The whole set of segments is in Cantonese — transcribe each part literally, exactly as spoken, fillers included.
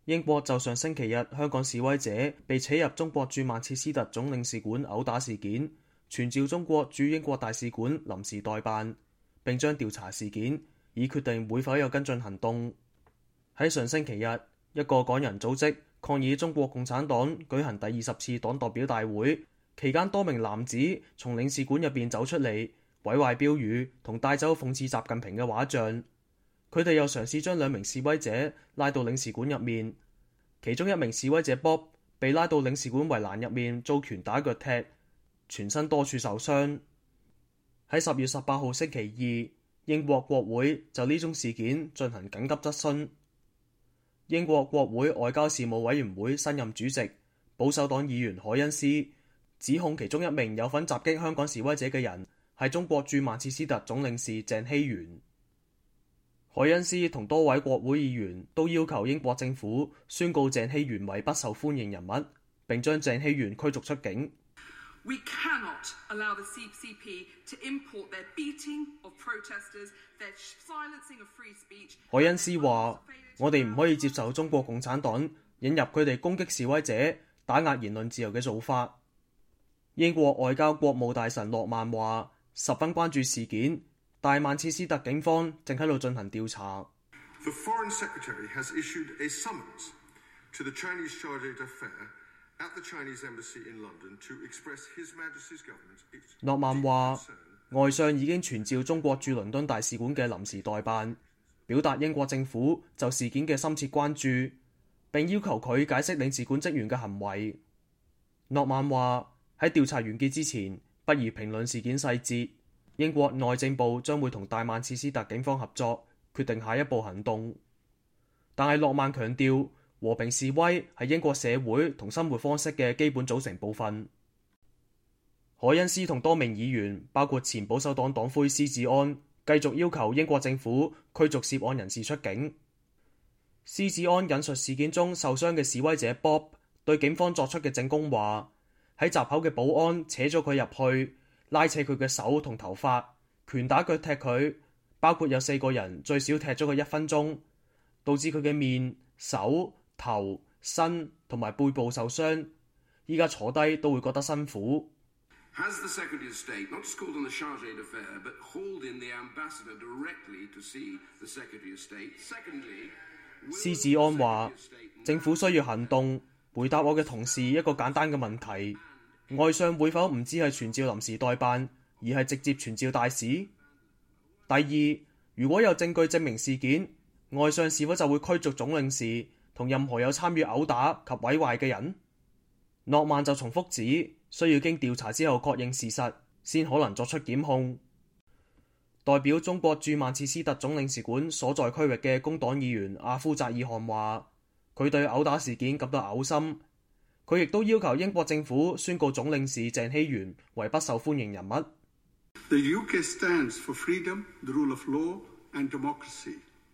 英國就上星期日香港示威者被扯入中國駐曼徹斯特總領事館毆打事件，傳召中國駐英國大使館臨時代辦，並將調查事件，以決定會否有跟進行動。喺上星期日，一個港人組織抗議中國共產黨舉行第二十次黨代表大會期間，多名男子從領事館入邊走出嚟，毀壞標語同帶走諷刺習近平嘅畫像。佢哋又嘗試將兩名示威者拉到領事館入面，其中一名示威者 Bob 被拉到領事館圍欄入面，遭拳打腳踢，全身多處受傷。喺十月十八號星期二，英國國會就呢宗事件進行緊急質詢。英國國會外交事務委員會新任主席保守黨議員海恩斯指控其中一名有份襲擊香港示威者嘅人係中國駐曼徹斯特總領事鄭希元。海恩斯同多位國會議員都要求英國政府宣告鄭希元為不受歡迎人物，並將鄭希元驅逐出境。 We cannot allow the C C P to import their beating of protesters, their silencing of free speech. 海恩斯話：我哋唔可以接受中國共產黨引入佢哋攻擊示威者、打壓言論自由嘅做法。英國外交國務大臣諾曼話：十分關注事件，大曼徹斯特警方正喺度進行調查。 The Foreign Secretary has issued a summons to the Chinese chargé d'affaires at the Chinese Embassy in London to express His Majesty's government. 諾曼話：外相已經傳召中國駐倫敦大使館嘅臨時代辦，表達英國政府就事件嘅深切關注，並要求佢解釋領事館職員嘅行為。諾曼話：喺調查完結之前，不宜評論事件細節。英國內政部將會同大曼徹斯特警方合作，決定下一步行動。但係諾曼強調，和平示威係英國社會同生活方式嘅基本組成部分。海恩斯同多名議員，包括前保守黨黨魁施志安，繼續要求英國政府驅逐涉案人士出境。施志安引述事件中受傷嘅示威者 Bob 對警方作出嘅證供話：喺閘口嘅保安扯咗佢入去，拉扯佢嘅手同頭髮，拳打腳踢佢，包括有四個人最少踢咗佢一分鐘，導致佢嘅面、手、頭、身同埋背部受傷。依家坐低都會覺得辛苦。 Has the Secretary of State not just called on the chargé d'affaires, but hauled in the ambassador directly to see the Secretary of State? Secondly, 施志安話：政府需要行動，回答我嘅同事一個簡單嘅問題：外相會否唔只係傳召臨時代辦，而係直接傳召大使？第二，如果有證據證明事件，外相是否就會驅逐總領事同任何有參與毆打及毀壞嘅人？諾曼就重複指，需要經調查之後確認事實，先可能作出檢控。代表中國駐曼徹斯特總領事館所在區域嘅工黨議員阿夫扎爾汗話：佢對毆打事件感到嘔心。佢亦都要求英國政府宣告總領事鄭希元為不受歡迎人物。 The U K stands for freedom, the rule of law and democracy.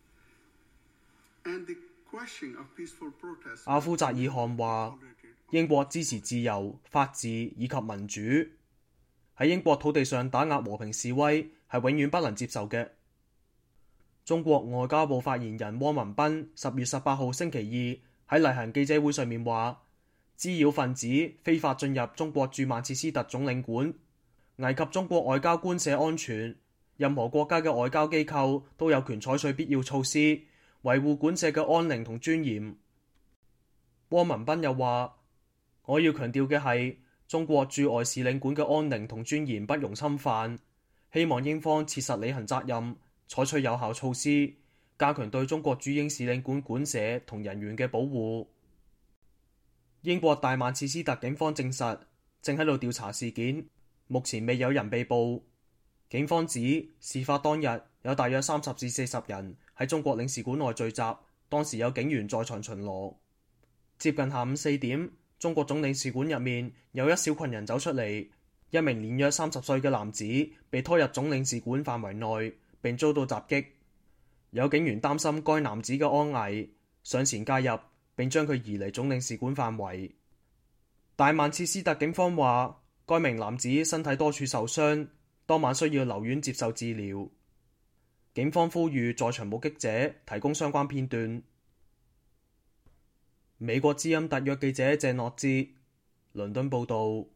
And the question of peaceful protest. 阿夫扎爾汗話：英國支持自由、法治以及民主。喺英國土地上打壓和平示威係永遠不能接受嘅。中國外交部發言人汪文斌十月十八號星期二喺例行記者會上面話：滋擾分子非法進入中國駐曼徹斯特總領館，危及中國外交官舍安全。任何國家嘅外交機構都有權採取必要措施，維護館舍嘅安寧同尊嚴。汪文斌又話：我要強調嘅係，中國駐外使領館嘅安寧同尊嚴不容侵犯，希望英方切實履行責任，採取有效措施，加強對中國駐英使領館館舍同人員嘅保護。英國大曼徹斯特警方證實，正喺度調查事件，目前未有人被捕。警方指，事發當日有大約三十至四十人喺中國領事館內聚集，當時有警員在場巡邏。接近下午四點，中國總領事館入面有一小群人走出嚟，一名年約三十歲嘅男子被拖入總領事館範圍內，並遭到襲擊。有警員擔心該男子嘅安危，上前介入，並將佢移離總領事館範圍。大曼徹斯特警方話，該名男子身體多處受傷，當晚需要留院接受治療。警方呼籲在場目擊者提供相關片段。 美國之音特約記者謝諾茲倫敦報導。